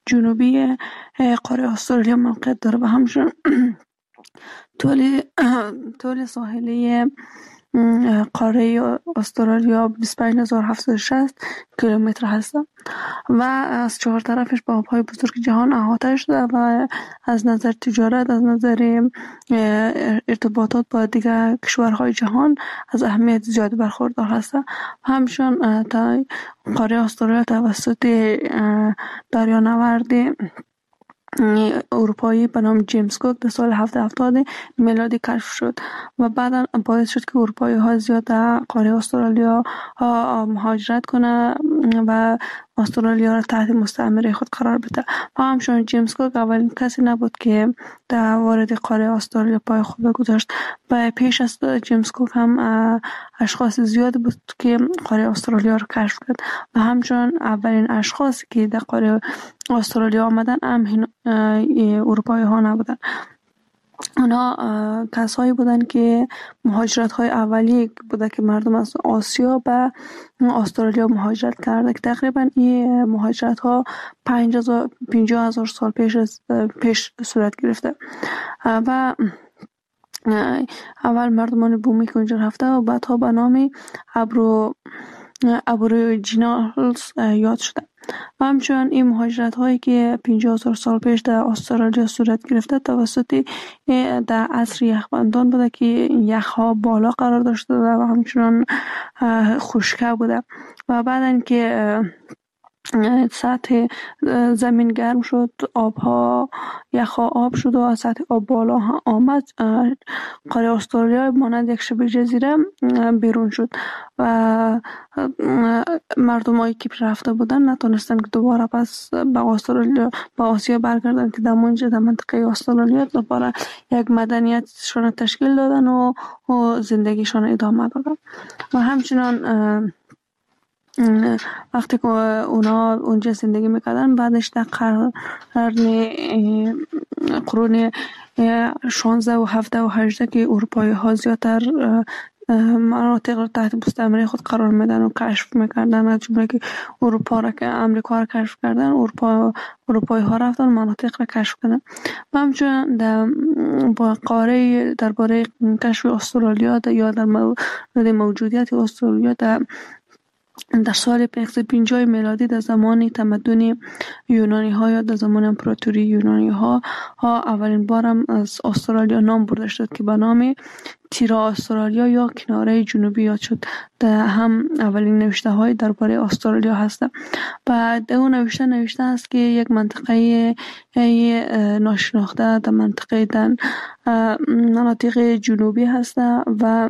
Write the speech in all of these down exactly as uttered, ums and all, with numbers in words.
جنوبی قاره استرالیا موقعیت داره و همچنین طول طول ساحلی قاره استرالیا بیست و پنج هزار و هفتصد و شصت کیلومتر هست و از چهار طرفش با آبهای بزرگ جهان احاطه شده و از نظر تجارت، از نظر ارتباطات با دیگر کشورهای جهان از اهمیت زیاد برخوردار هست. همچنین تا قاره استرالیا توسط دریانورد اروپایی به نام جیمز کوک در سال هفتصد و هفتاد میلادی کشف شد و بعدا باعث شد که اروپایی ها زیاد در قاره استرالیا مهاجرت کنه و استرالیا را تحت مستعمره خود قرار بده. و همچنین جیمز کوک اولین کسی نبود که در وارد قاره استرالیا پای خود گذاشت. و پیش از جیمز کوک هم اشخاص زیاد بود که قاره استرالیا را کشف کرد و همچنین اولین اشخاصی که در قاره استرالیا آمدن هم اروپایی ها نبودن. اونا کسایی بودن که مهاجرت های اولیه بوده که مردم از آسیا به استرالیا مهاجرت کرده که تقریبا این مهاجرت ها پنجاه هزار سال پیش از پیش صورت گرفته و اول مردمان بومی که اونجا رفته و بعدها به نام ابرو ابوریجینالز یاد شده. و همچنین این مهاجرت هایی که پنجاه هزار سال پیش در استرالیا صورت گرفته توسط در عصر یخبندان بوده که یخ ها بالا قرار داشته و همچنین خشکه بوده و بعدن که سطح زمین گرم شد، آبها یخها آب شد و از سطح آب بالا آمد، قاره استرالیا مانند یک شبه جزیره بیرون شد و مردم هایی که رفته بودن نتونستن که دوباره پس به استرالیا به آسیا برگردن که در منجه در منطقه استرالیا دوباره یک مدنیتشان تشکیل دادن و, و زندگیشان ادامه دادن. و همچنان وقتی که اونا اونجا زندگی میکردن بعدش در قرن قرون شانزده و هفده و هجده که اروپایی ها زیادتر مناطق رو تحت مستعمره خود قرار میدن و کشف میکردن، از جمله که اروپا را که امریکا را کشف کردن، اروپا اروپایی ها رفتن مناطق را کشف کردن. و همچنین در با قاره درباره کشف استرالیا یا در مورد موجودیت استرالیا در در سال پانصد و پنجاه میلادی در زمان تمدن یونانی ها یا در زمان امپراتوری یونانی ها ها اولین بارم از استرالیا نام برده شد که به نام تیرا استرالیا یا کناره جنوبی یاد شد. در هم اولین نوشته های درباره استرالیا هست و در اون نوشته نوشته است که یک منطقه ناشناخته در منطقه در مناطق جنوبی هست و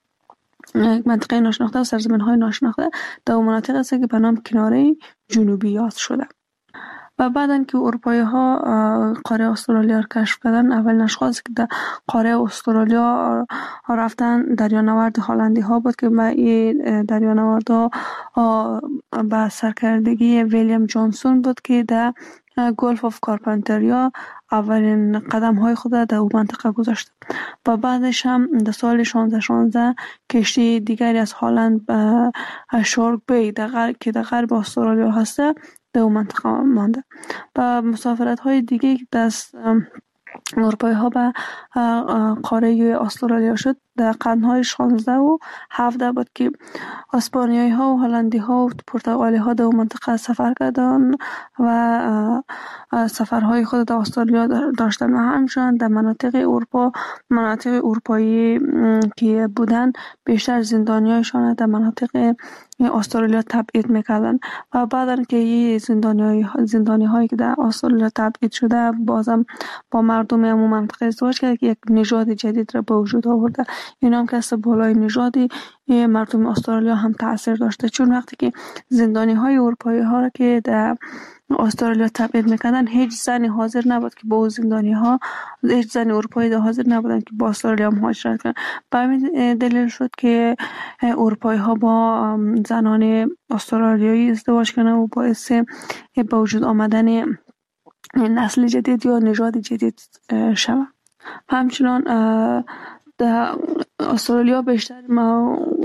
منطقه ناشناخته و سرزمین های ناشناخته در مناطق است که به نام کناره جنوبی یاد شده. و بعدن که اروپایی ها قاره استرالیا را کشف کردن، اولین اشخاصی که در قاره استرالیا رفتن دریانورد هلندی ها بود که به این دریانورد ها به سرکردگی ویلیام جانسون بود که در گلف آف کارپنتریا اولین قدم های خود در اون منطقه گذاشت. و بعدش هم در سال شانزده شانزده کشتی دیگری از هلند به شارک بی که در غرب استرالیا هسته در اون منطقه مانده. و مسافرت های دیگه دست اروپایی ها به قاره استرالیا شد در قرنهای شانزده و هفده بود که اسپانیایی ها و هلندی ها و پرتغالی ها در منطقه سفر کردن و سفرهای خود در استرالیا داشتن و همچنین در مناطق اروپا مناطق اروپایی که بودن بیشتر زندانیایشان در مناطق استرالیا تبعید میکردن و بعدن که یه زندانی زندانی هایی که در استرالیا تبعید شده بازم با مردم همون منطقه ازدواج کرد که یک نژاد جدید را به وجود آورده. این هم که از بالای نژادی مردم استرالیا هم تاثیر داشته، چون وقتی که زندانی های اروپایی ها را که در استرالیا تبعید میکردن هیچ زنی حاضر نبود که با زندانی ها هیچ زن اروپایی ده حاضر نبودن که با استرالیا مهاجرت کنن. به همین دلیل شد که اروپایی ها با زنان استرالیایی ازدواج کردن و باعث به وجود آمدن نسل جدید یا نژاد جدید شود. همچنان در استرالیا بیشتر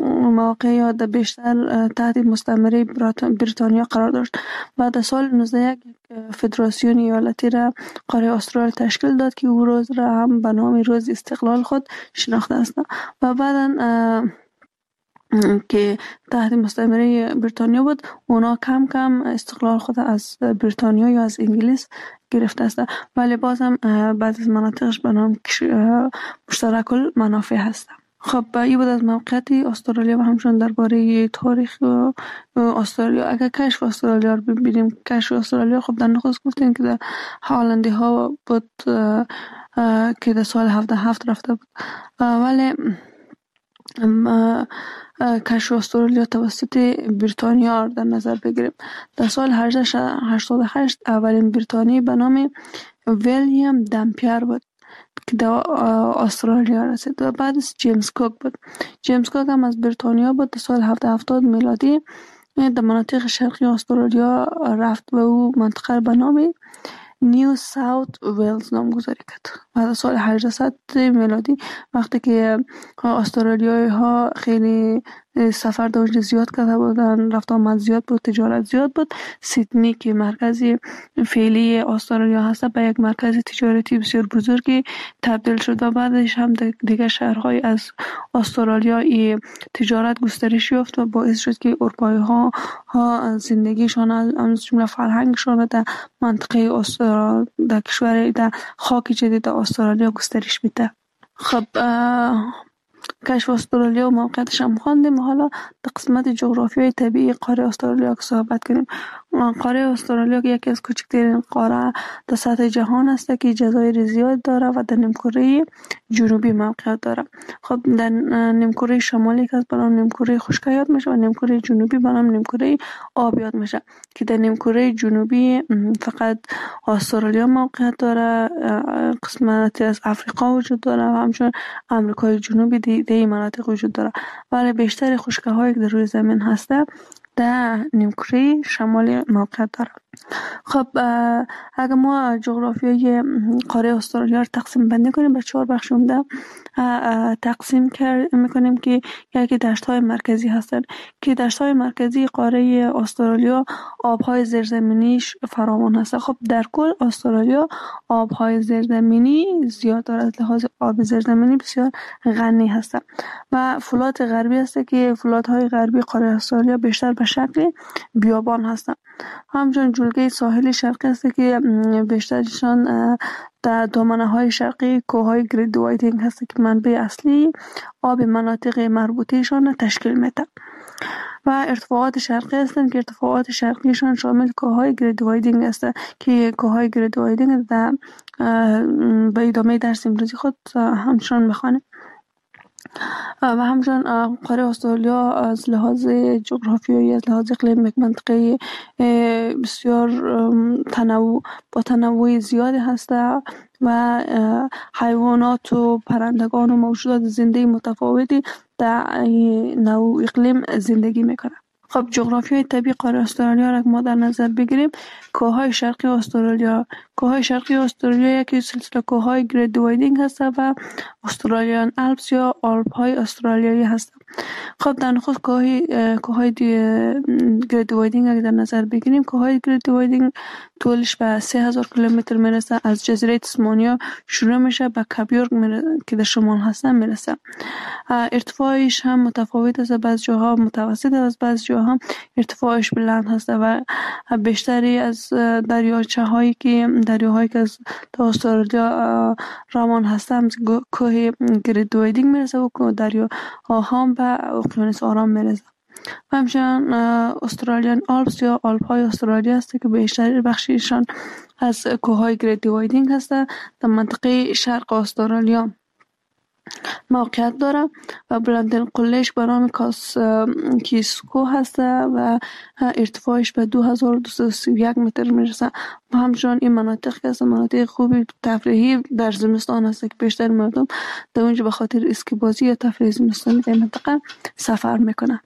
مواقع یا در بیشتر تحت مستعمره بریتانیا قرار داشت و در سال نوزده یک فدراسیون ایالتی را قاره استرالیا تشکیل داد که او روز را هم به نام روز استقلال خود شناخته است و بعدا که تحت مستعمره بریتانیا بود اونا کم کم استقلال خود از بریتانیا یا از انگلیس گرفته است ولی باز هم بعضی از مناطقش به نام مشترک المنافع هست. خب این بود از موقعیت استرالیا و همچنین درباره تاریخ استرالیا. اگر کشف استرالیا رو ببینیم، کشف استرالیا خب در نخست گفتیم که در هالندی ها بود که در سال هفده هفت رفته بود ولی کشف استرالیا توسط بریتانیا در نظر بگیریم. در سال هجده هشتاد و هشت اولین بریتانی به نام ویلیام دمپیر بود که در استرالیا رسید و بعدش جیمز کوک بود. جیمز کوک هم از بریتانیا بود. در سال هفتصد و هفتاد میلادی در مناطق شرقی استرالیا رفت و او منطقه به نام نیو ساوت ویلز نامگذاری کرد و در سال هجده میلادی وقتی که استرالیایی ها خیلی سفر در اونجا زیاد کرده بودن، رفت آمد زیاد بود، تجارت زیاد بود، سیدنی که مرکزی فعلی استرالیا هست به یک مرکز تجارتی بسیار بزرگی تبدیل شد و بعدش هم دیگر شهرهای از استرالیا ای تجارت گسترش یافت و باعث شد که اروپایی ها ها زندگیشان از جمله فرهنگشان در منطقه استرالیا در کشور در خاک جدید استرالیا گسترش میده. خب کشف استرالیا و موقعیتش هم خواندیم. حالا در قسمت جغرافیای طبیعی قاره استرالیا که صحبت کنیم. قاره استرالیا یکی از کوچکترین قاره در سطح جهان است که جزایر زیاد داره و در نیمکره جنوبی موقعیت داره. خب در نیمکره شمالی که از به نام نیمکره خشک یاد میشه و نیمکره جنوبی به نام نیمکره آب یاد میشه که در نیمکره جنوبی فقط استرالیا موقعیت داره، قسمتی از افریقا وجود داره و همچنین امریکای جنوبی در این مناطق وجود داره ولی بیشتر خشکی هایی که در روی زمین هسته در نیمکره شمالی موقعیت داره. خب اگر ما جغرافیای قاره استرالیا رو تقسیم بندی کنیم به چهار بخش عمده تقسیم میکنیم که یکی دشت های مرکزی هستند که دشت های مرکزی قاره استرالیا آبهای زیرزمینیش فراوان هست. خب در کل استرالیا آبهای زیرزمینی زیاد دارد، از لحاظ آب زیرزمینی بسیار غنی هست و فلات غربی هست که فلات های غربی قاره استرالیا بیشتر به شکل بیابان هستند. همچنین جلگه ساحل شرقی است که بیشترشان در دامنه های شرقی کوههای گرید وایدینگ هست که منبع اصلی آب مناطق مربوطهشان تشکیل میده و ارتفاعات شرقی هستند که ارتفاعات شرقیشان شامل کوههای گرید وایدینگ است که کوههای گرید وایدینگ در به ادامه درس امروزی خود همچنان میخوانیم. و همچنین قاره استرالیا از لحاظ جغرافیایی، از لحاظ اقلیم، یک منطقه بسیار تنوع با تنوع زیادی هست و حیوانات و پرندگان و موجودات زنده متفاوتی در نوع اقلیم زندگی میکنند. خب جغرافیای طبیعی قاره استرالیا را ما در نظر بگیریم. کوههای شرقی استرالیا کوههای شرقی استرالیا یکی سلسله کوههای گرید وایدینگ هست و استرالیان آلپس یا آلپ های استرالیایی هست. خب در نخست کوههای کوههای گرید وایدینگ اگر در نظر بگیریم، کوههای گرید وایدینگ طولش به سه هزار کیلومتر میرسه. از جزیره تسمانیا شروع میشه به کاپیورگ که در شمال هست میرسه. ارتفاعش هم متفاوت است، بعض جاها متوسط است، بعض جاها هم ارتفاعش بلند هست و بیشتری از دریاچه هایی که دریاهایی که از استرالیا روان هستند کوه گرید وایدینگ میرسه و دریاها هم به اقیانوس آرام میرسه. همچنین استرالیان آلپس یا آلپ های استرالیا است که بیشتر بخشیشان از کوههای گرید وایدینگ هست در منطقه شرق استرالیا موقعیت داره و بلندترین قلهش به نام کاس کیسکو هست و ارتفاعش به دو هزار و دویست و سی و یک متر میرسه و همچنین این مناطق که از مناطق خوبی تفریحی در زمستان هست که بیشتر مردم در اونجا به خاطر اسکی بازی یا تفریح زمستانی در منطقه سفر میکنن.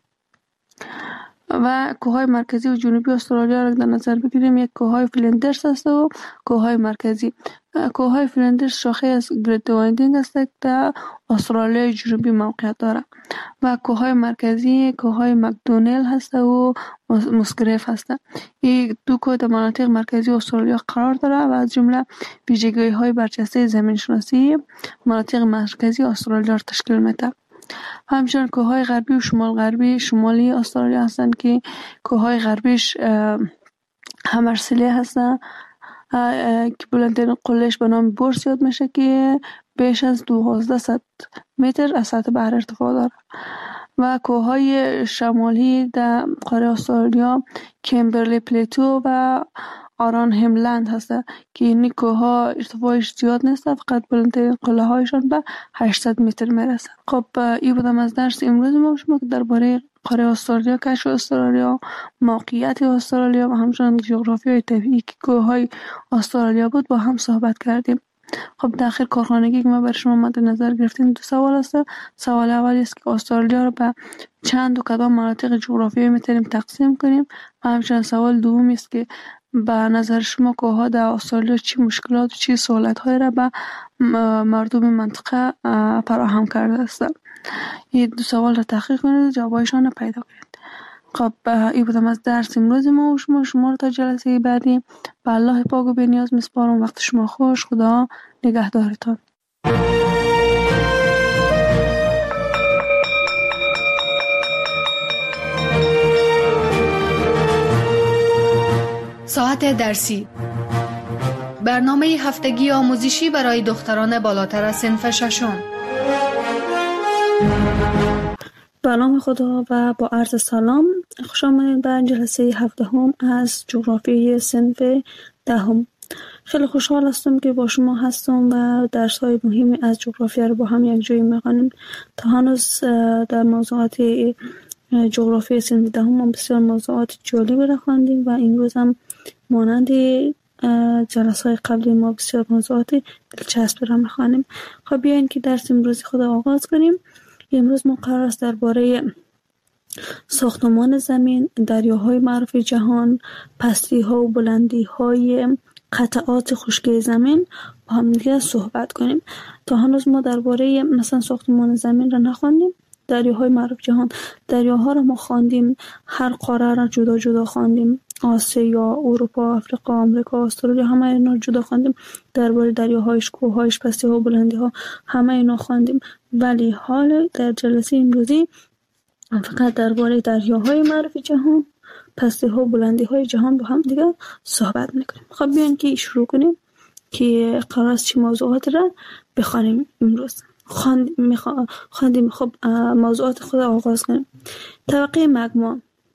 و کوههای مرکزی و جنوبی استرالیا را در نظر بگیریم، یک کوههای فلندرز است و کوههای مرکزی. کوههای فلندرز شاخه از گریت وایندینگ است که در استرالیا جنوبی موقعیت دارد و کوههای مرکزی کوههای مکدونل هست و مسگریف هست. این دو کوه در مناطق مرکزی استرالیا قرار دارد و از جمله ویژگی‌های برجسته زمین شناسی مناطق مرکزی استرالیا را تشکیل می‌دهد. همچنین کوههای غربی و شمال غربی شمالی استرالیا هستند که کوههای غربیش همرسلی هستند که بلندترین قله‌اش به نام بورس یاد میشه که بیش از دوازده صد متر از سطح بحر ارتفاع داره و کوههای شمالی در قاره استرالیا کمبرلی پلیتو و آران هملند هسته که این کوه‌ها ارتفاعش زیاد نیست، فقط بلندترین قله هایشان به هشتصد متر میرسه. خب این بودم از درس امروز ما شما که درباره قاره استرالیا، کشف استرالیا، موقعیت استرالیا و همچنین جغرافیای طبیعی که کوههای استرالیا بود با هم صحبت کردیم. خب در آخر کارخانگی که ما برای شما مد نظر گرفتیم دو سوال است. سوال اولی است که استرالیا را به چند و کدام مناطق جغرافیایی میتونیم تقسیم کنیم و همچنین سوال دومی است که به نظر شما کوه‌ها در استرالیا چی مشکلات و چی سهولت‌هایی را به مردم منطقه فراهم کرده است. این دو سوال را تحقیق کنید و جوابایشان را پیدا کنید. خب این بودم از درس امروز ما و شما شما را تا جلسه بعدی به الله پاک و بی‌نیاز میسپارم. وقت شما خوش. خدا نگهدارتان. ساعت درسی، برنامه هفتگی آموزشی برای دختران بالاتر از صنف ششم. به نام خدا و با عرض سلام، خوش آمدید به جلسه هفدهم از جغرافیای صنف دهم. خیلی خوشحال هستم که با شما هستم و درس‌های مهمی از جغرافیا رو با هم یک جایی می‌خوانیم. تا هنوز در موضوعات جغرافیای صنف دهم ما بسیار موضوعات جالبی را خواندیم و امروز هم مانند جلسه‌های قبلی ما بسیار موضوعات دلچسب را می‌خوانیم. خب بیاین که درس امروز خود آغاز کنیم. امروز ما قرار است درباره ساختمان زمین، دریاهای معروف جهان، پستی‌ها و بلندی‌های قطعات خشکی زمین با هم دیگه صحبت کنیم. تا هنوز ما درباره مثلا ساختمان زمین را نخواندیم. دریاهای معروف جهان، دریاها را ما خواندیم، هر قاره را جدا جدا خواندیم، آسیا، اروپا، افریقا، آمریکا، استرالیا، همه اینا جدا خواندیم. درباره دریاهایش، کوههایش، پستی‌ها و بلندی‌ها همه اینا خواندیم. ولی حال در جلسه امروزی فقط درباره دریاهای معروف جهان، پستی‌ها و بلندی‌های جهان با هم دیگه صحبت می‌کنیم. خب بیاین که شروع کنیم که قرار است چه موضوعات را بخوانیم امروز. خواندیم خواندیم خب موضوعات خود آغاز کنیم. طبقه مگما.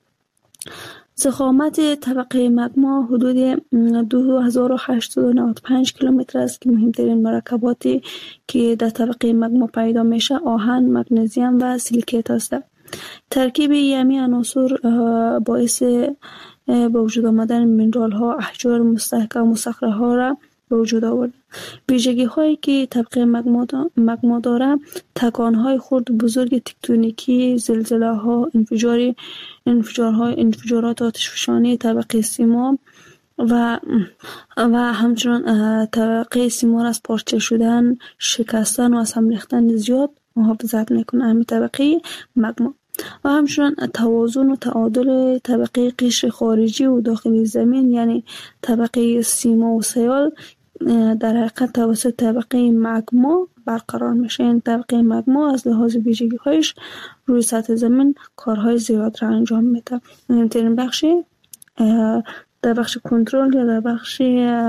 ضخامت طبقه مگما حدود دو هزار و هشتصد و نود و پنج کیلومتر است که مهمترین مرکباتی که در طبقه مگما پیدا میشه آهن، مگنیزیم و سیلیکات است. ترکیب یمی عناصر باعث به وجود آمدن مینرال ها، احجار مستحکم و صخره ها را به وجود آورد. ویژگی هایی که طبقه مگما داره تکان های خرد و بزرگ تکتونیکی، زلزله ها، انفجار انفجارهای انفجارات آتشفشانی طبقه سیما و و همچنین طبقه سیما از پارچه شدن، شکستن و از هم ریختن زیاد محافظت میکنه همین طبقه مگما. و همچنین توازن و تعادل طبقه قشر خارجی و داخلی زمین یعنی طبقه سیما و سیال در حقیقت توسط طبقه مگما برقرار میشه. این طبقه مگما از لحاظ ویژگی هایش روی سطح زمین کارهای زیاد را انجام میده. مهمترین بخش در بخش کنترل یا در بخش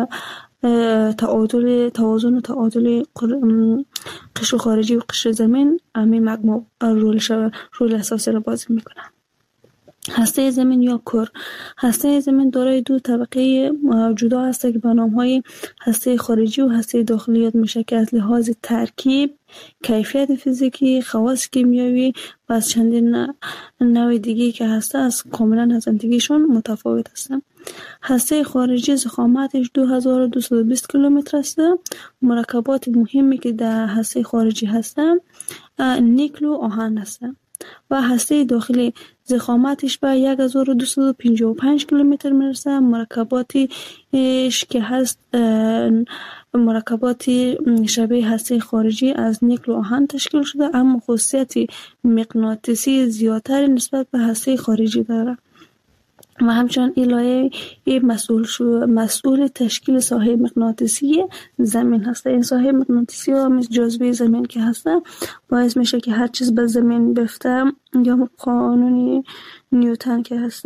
تعادل توازن و تعادل قشر خارجی و قشر زمین همین مگما رولش رول اساسی را بازی میکنه. هسته زمین یا کور. هسته زمین دارای دو طبقه جدا است که به نام‌های هسته خارجی و هسته داخلی یاد میشه که از لحاظ ترکیب، کیفیت فیزیکی، خواص کیمیایی و از چندین نوع دیگه که هسته از کاملا از دیگه‌شون متفاوت هستند. هسته خارجی ضخامتش دو هزار و دویست و بیست کیلومتر است. مرکبات مهمی که در هسته خارجی هستند نیکل و آهن هستند و هسته داخلی ضخامتش به یک هزار و دویست و پنجاه و پنج کیلومتر میرسه. مرکباتش که هست مرکبات شبیه هسته خارجی از نیکل و آهن تشکیل شده، اما خاصیت مغناطیسی زیادتر نسبت به هسته خارجی دارد و همچنان این لایه مسئول شو مسئول تشکیل ساحه مغناطیسی زمین هست. این ساحه مغناطیسی و مثل جاذبه زمین که هست باعث میشه که هر چیز به زمین بفته، یا قانون نیوتن که هست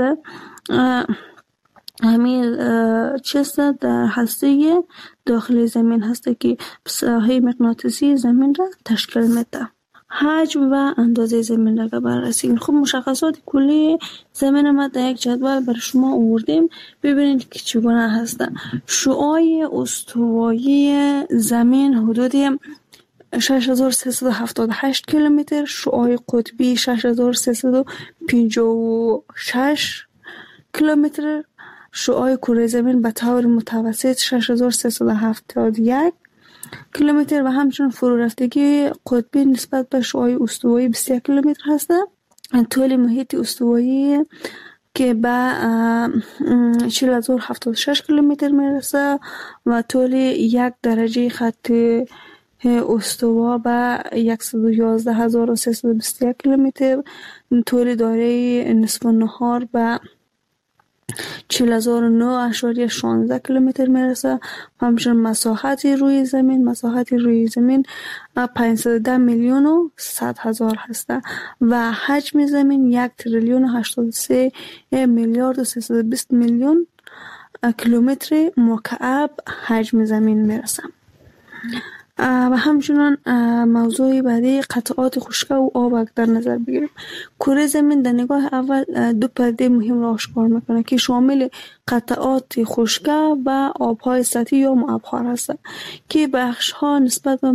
همین چیز در هسته داخل زمین هست که ساحه مغناطیسی زمین را تشکیل میده. حجم و اندازه زمین را بررسی. خب مشخصات کلی زمین ما در یک جدول برای شما آوردیم، ببینید که چگونه هست. شعاع استوایی زمین حدود شش هزار و سیصد و هفتاد و هشت کیلومتر، شعاع قطبی شش هزار و سیصد و پنجاه و شش کیلومتر، شعاع کره زمین به طور متوسط شش هزار و سیصد و هفتاد و یک کیلومتر و همچنین فرو رفتگی قطبی نسبت به شعاع استوایی بیست و یک کیلومتر هست. طول محیط استوایی که به چهل هزار و هفتاد و شش کیلومتر میرسه و طول یک درجه خط استوا به صد و یازده هزار و سیصد و بیست و یک کیلومتر، طول دایره نصف النهار به چهل هزار و نه و شانزده کیلومتر میرسه. همچنین مساحت روی زمین مساحت روی زمین پانصد و ده میلیون و صد هزار هست و حجم زمین یک تریلیون و هشتاد و سه میلیارد و سیصد و بیست میلیون کیلومتر مکعب حجم زمین میرسه. و همچنان موضوع بعدی قطعات خشک و آب در نظر بگیریم. کره زمین در نگاه اول دو پدیده مهم را آشکار میکنه که شامل قطعات خشک و آبهای سطحی یا مبخر هست که بخش ها نسبت به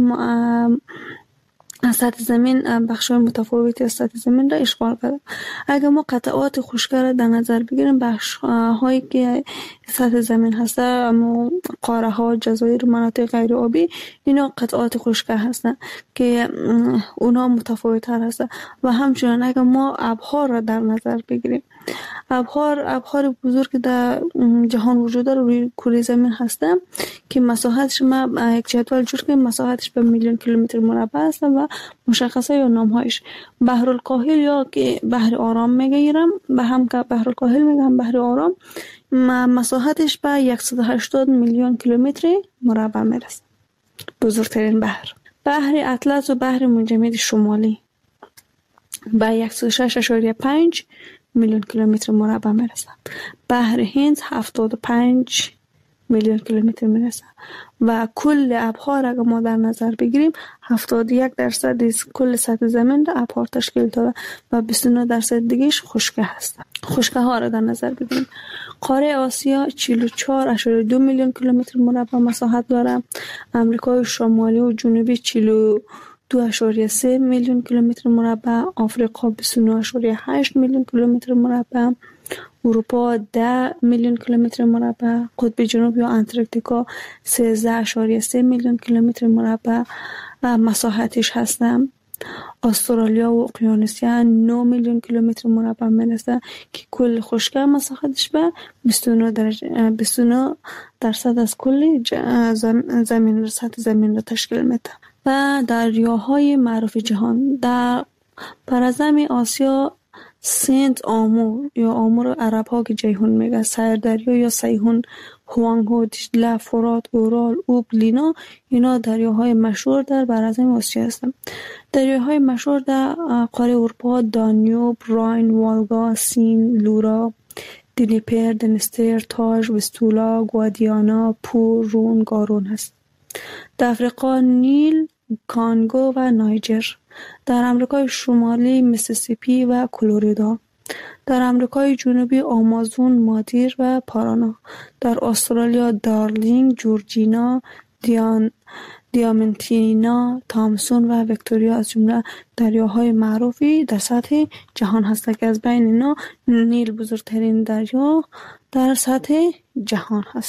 سطح زمین بخش های متفاوتی از سطح زمین را اشغال کرده. اگر ما قطعات خشک را در نظر بگیریم، بخش هایی که سطح زمین هست، قاره ها، جزایر، مناطق غیر آبی، اینا قطعات خشک هستند که اونا متفاوت تر هستند. و همچنین اگر ما ابحار را در نظر بگیریم، ابحار ابحار بزرگ در جهان وجود داره روی کره زمین هستند که مساحتش ما یک جدول جور کنیم، مساحتش به میلیون کیلومتر مربع است و مشخصه یا نامهایش بحر الکاهل یا که بحر آرام میگیرم، به هم که بحر الکاهل میگم بحر آرام، مساحتش به صد و هشتاد میلیون کیلومتر مربع میرسه. بزرگترین بحر بحر اطلس و بحر منجمد شمالی به صد و شش و پنج میلیون کیلومتر مربع میرسه. بحر هند هفتاد و پنج میلیون کیلومتر میرسه و کل ابحار اگر ما در نظر بگیریم هفتاد و یک درصد از کل سطح زمین را ابحار تشکیل داره و بیست و نه درصد دیگهش خشکه هست. خشکه ها را در نظر بگیریم. قاره آسیا چهل و چهار و دو میلیون کیلومتر مربع مساحت داره. امریکای شمالی و جنوبی چهل و دو و سه میلیون کیلومتر مربع، آفریقا بیست و نه و هشت میلیون کیلومتر مربع، اروپا ده میلیون کیلومتر مربع، قطب جنوب یا انتارکتیکا سیزده و سه میلیون کیلومتر مربع مساحتش هستند. استرالیا و اقیانوسیا نه میلیون کیلومتر مربع میرسه که کل خشکی مساحتش به بیست و نه درجه بیست و نه درصد از کل زمین را سطح زمین را تشکیل میده. و دریاهای معروف جهان در پرزم آسیا سنت آمور یا آمور عرب ها که جیهون میگه، سیر دریا یا سیهون، هوانگو، دیجله، فرات، اورال، اوب، لینا، اینا دریاهای مشهور در پرزم آسیا هستند. دریاهای مشهور در قاره اروپا دانیوب، راین، والگا، سین، لورا، دنیپر، دنستر، تاج، وستولا، گوادیانا، پور، رون، گارون هست. در افریقا نیل، کانگو و نایجر. در امریکای شمالی میسیسیپی و کلرادو. در امریکای جنوبی آمازون، مادیر و پارانا. در استرالیا دارلینگ، جورجینا، دیان دیامنتینا، تامسون و ویکتوریا از جمله دریاهای معروفی در سطح جهان هستند که از بین اینا نیل بزرگترین دریا در سطح جهان هستند.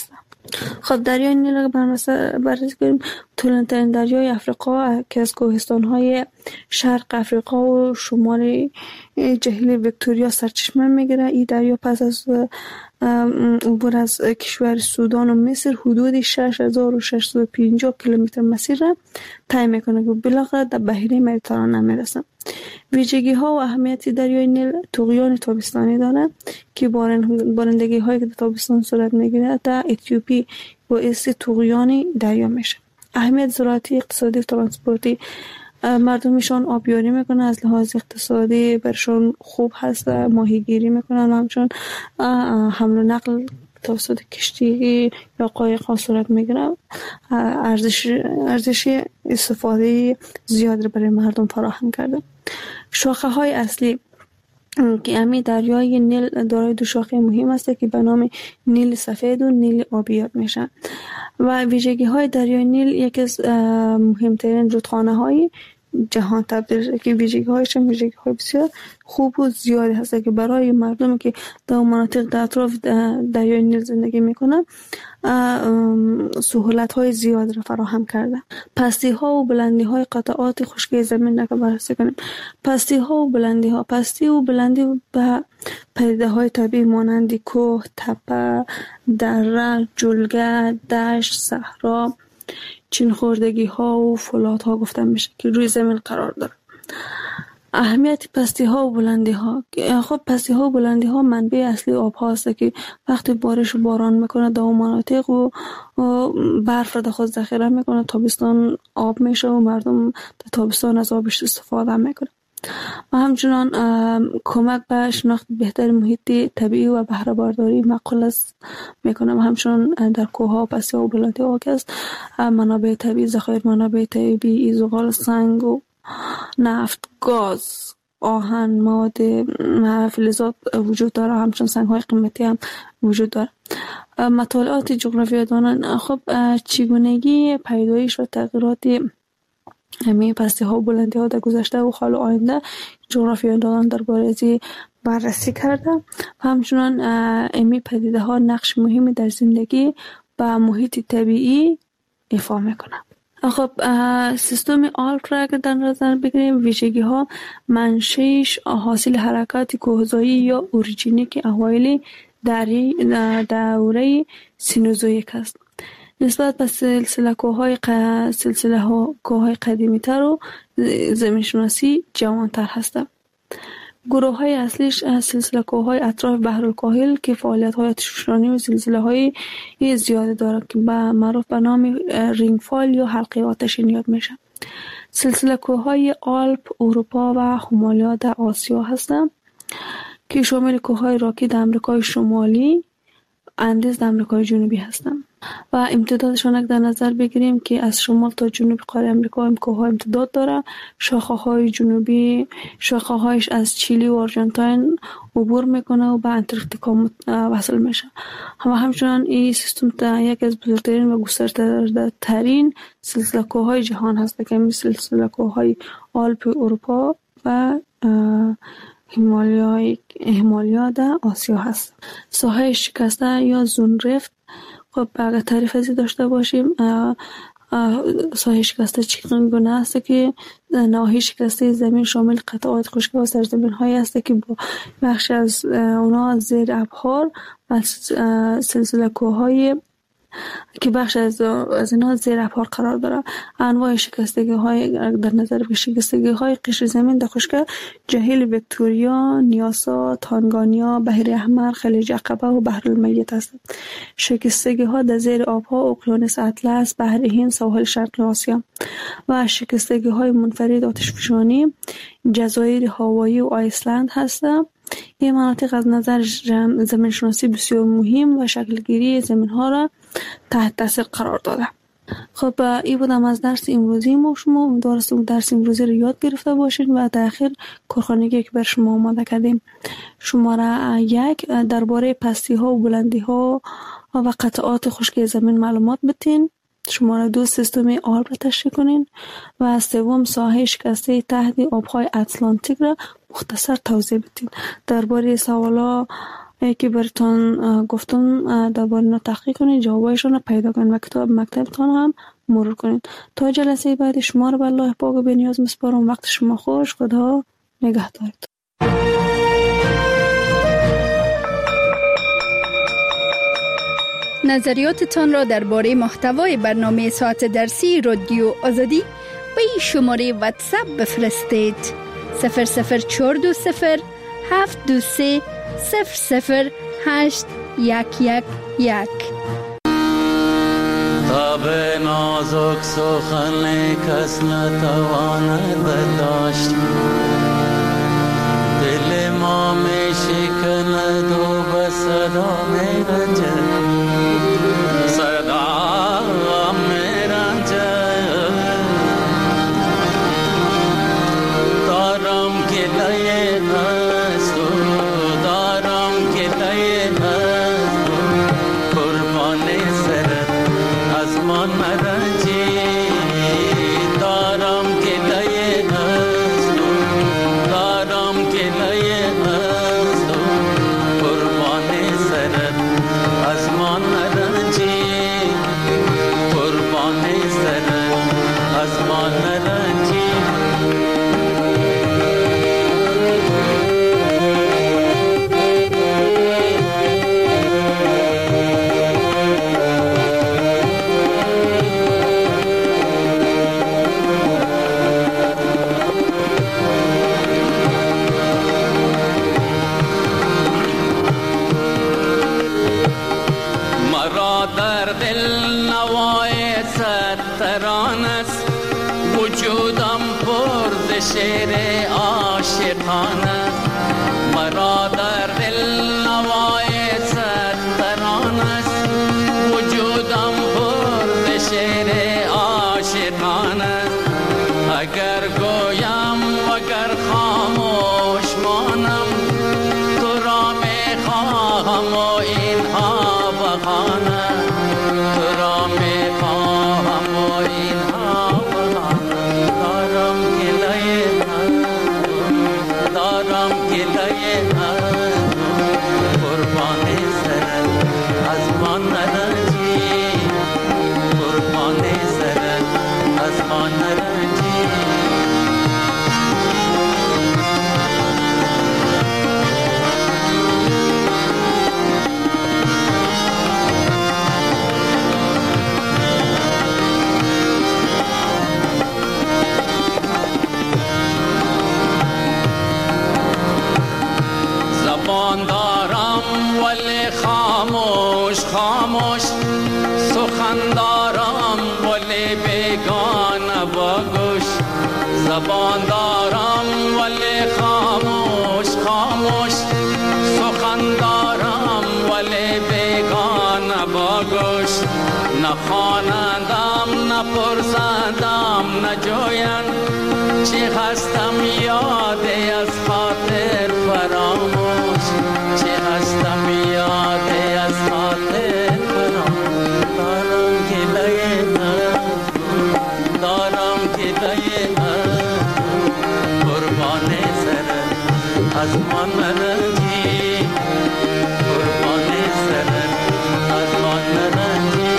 خب دریای نیل رو برمسه بررسی کنیم. طولانی‌ترین دریای افریقا که از کوهستان‌های شرق افریقا و شمال جهیل ویکتوریا سرچشمه میگیره. این دریا پس از عبور از کشور سودان و مصر حدود شش هزار و ششصد و پنجاه کیلومتر مسیر را طی میکنه که بالاخره در بحیره مدیترانه میرسه. ویژگی ها و اهمیت دریای نیل طغیان تابستانی داره که بارندگی هایی که در تابستان صورت میگیره در اتیوپی باعث طغیان دریا میشه. اهمیت زراعتی، اقتصادی و ترانسپورتی، مردمشان آبیاری میکنن، از لحاظ اقتصادی برشان خوب هست، ماهیگیری میکنن، همچون حمل و نقل توسط کشتی یا قایق ها صورت میگیره، ارزش ارزش استفاده زیاد رو برای مردم فراهم کرده. شاخه های اصلی که امی دریای نیل دارای دو شاخه مهم است که به نام نیل سفید و نیل آبی یاد میشن و ویژگی های دریای نیل یکی از مهمترین رودخانه های جهان تبدیل شده که ویژگی هایش ویژگی های بسیار خوب و زیادی هست که برای مردم که در مناطق در اطراف دریای نیل زندگی میکنن سهولت های زیاد را فراهم کرده. پستی ها و بلندی های قطعات خشکی زمین را بررسی کنیم. پستی ها و بلندی ها پستی و بلندی به پدیده های طبیعی مانند کوه، تپه، دره، جلگه، دشت، صحرا، چین خوردگی ها و فولاد ها گفته میشه که روی زمین قرار داره. اهمیت پستی ها و بلندی ها، خب پستی ها و بلندی ها منبع اصلی آب هاست که وقتی بارش و باران میکنه در مناطق و برف را در خود ذخیره میکنه، تابستان آب میشه و مردم در تابستان از آبش استفاده میکنه و همچنان کمک به شناخت بهتر محیط طبیعی و بهره برداری معقول است میکنه و همچنان در کوه ها و پستی ها و بلندی ها که است منابع طبیعی، ذخایر منابع طبیعی، زغال، سنگ و نفت، گاز، آهن، مواد فلزات وجود داره، همچنان سنگ های قیمتی هم وجود داره. مطالعات جغرافیایی دانان خب چگونگی پیدایش و تغییرات همه پستی ها و بلندی ها در گذشته و حال و آینده جغرافیایی دانان درباره از بررسی کرده و همچنان امی پدیده ها نقش مهمی در زندگی و محیط طبیعی ایفا میکنه. خب سیستم آلپ را که در نظر بگیریم، ویژگی ها منشأش حاصل حرکات کوهزایی یا اوریجینیک اوایل دوره سینوزویک است. نسبت به سلسله کوههای ق... سلسله ها کوههای قدیمی تر و زمین شناسی جوانتر هستند. گروه های اصلیش سلسله کوههای اطراف بحرالکاهل که فعالیت های آتشفشانی و زلزله های زیاده دارد که به معروف به نام رینگ فال یا حلقه آتشین یاد میشه. سلسله کوههای آلپ اروپا و هیمالیا در آسیا هستند که شامل کوههای راکی در امریکای شمالی، اندیز در امریکای جنوبی هستند و امتدادشان در نظر بگیریم که از شمال تا جنوب قاره امریکا هم کوه‌ها امتداد داره. شاخه‌های جنوبی شاخه‌هایش از چیلی و آرژانتین عبور میکنه و به انتارکتیکا وصل میشه. و همچنان این سیستم یک از بزرگترین و گسترده‌ترین سلسله کوه‌های جهان هست که مثل سلسله کوه‌های آلپ اروپا و هیمالیا هیمالیا در آسیا هست. ساحه شکسته یا زون رفت، خب اگر تعریف ازی داشته باشیم، ساحه شکسته چگونه است که نواحی شکسته زمین شامل قطعات خشکی و سرزمین هایی است که بخش از اونا زیر ابحار و سلسله کوههای که بخش از از اینا زیر ابحار قرار داره. انواع شکستگی های در نظر به شکستگی های قشر زمین در خشکی جهیل ویکتوریا، نیاسا، تانگانیا، بحر احمر، خلیج عقبه و بحر المیت هستند. شکستگی ها در زیر آبها اقیانوس اطلس، بحر هند، ساحل شرق آسیا و شکستگی های منفرد آتشفشانی جزایر هاوایی و آیسلند هستند. این مناطق از نظر زمین شناسی بسیار مهم و شکلگیری زمین ها را تحت تاثیر قرار داده. خب این بودم از درس امروزی ما. شما امیدوارم درس امروزی رو یاد گرفته باشین و در آخر کارخانگی که بر شما آماده کردیم. شماره یک درباره پستی ها و بلندی ها و قطعات خشکی زمین معلومات بتین. شماره دو سیستم آلپ را تشریح کنین و سوم ساحه شکسته تحت آبهای اتلانتیک را مختصر توضیح بدین. درباره سوالا که براتون گفتم درباره اینا تحقیق کنید، جوابایشون رو پیدا کنید و کتاب مکتبتان هم مرور کنید. تا جلسه بعد شما رو به الله پاک و بی‌نیاز میسپارم. وقت شما خوش. خدا نگهدارت. نظریاتتان را درباره محتوای برنامه ساعت درسی رادیو آزادی به این شماره واتساپ بفرستید: صفر صفر چهار دو صفر هفت دو سه صفر صفر هشت یک یک یک. تاب نازک سخن کس نتواند برداشت، دل ما می شکند و به صدا می رنجد، صدا می رنجد. دارم گله از تو، دارم گله از تو، قربان سرت از من مرنجی. دارم گله از تو، دارم گله از تو، قربان سرت از من مرنجی، قربان سرت از من مرنجی. وجودم پر ز شعر عاشقانه، مرا در دل نوای صد ترانه است. وجودم پر ز شعر عاشقانه، اگر گویم وگر خاموش مانم، تو را می خواهم و اینها بهانه، تو را می خواهم و اینها بهانه. دارم گله دارم گله قربان سرت از من نرنجی، قربان سرت از من نرنجی. زبان دارم ولی خاموش خاموش، سخن دارم ولی بیگانه با گوش. زبان دارم ولی خاموش خاموش، سخن دارم ولی بیگانه با گوش. نخوانندم نپرسندم نجویند، چی هستم یادی از خاطر فراموش، چی هستم یادی از خاطر فراموش. دارم گله دارم گله قربان سرت از من مرنجی، قربان سرت از من مرنجی.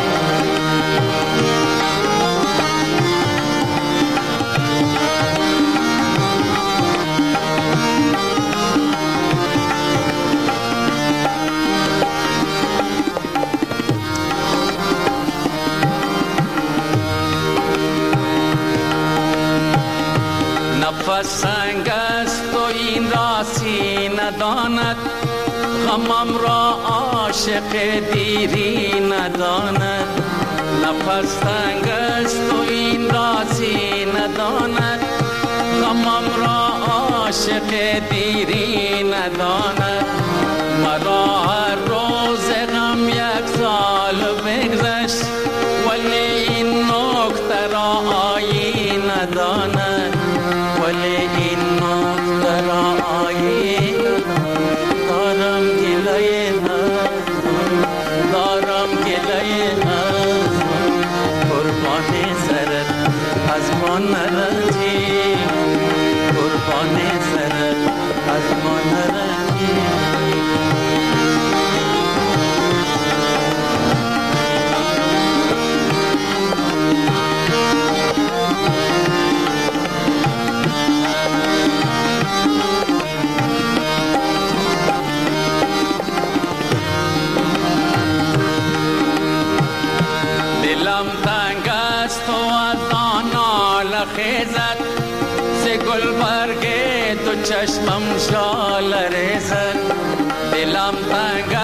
نفس سنگ است و این راسی نداند، غمم را عاشق دیری نداند. نفس سنگ است و این راسی نداند، غمم را عاشق دیری نداند. مرا هر روز غم یک سال بگذشت، ولی این نکته را آیین نداند، ولی این نکته را آیین. دارم گله دارم گله قربان سرت از من نرنجی، قربان سرت از من نرنجی. دلم تنگ است و از آن ناله خیزد ز گل برگ تو چشمم شال ریزد دلم تنگ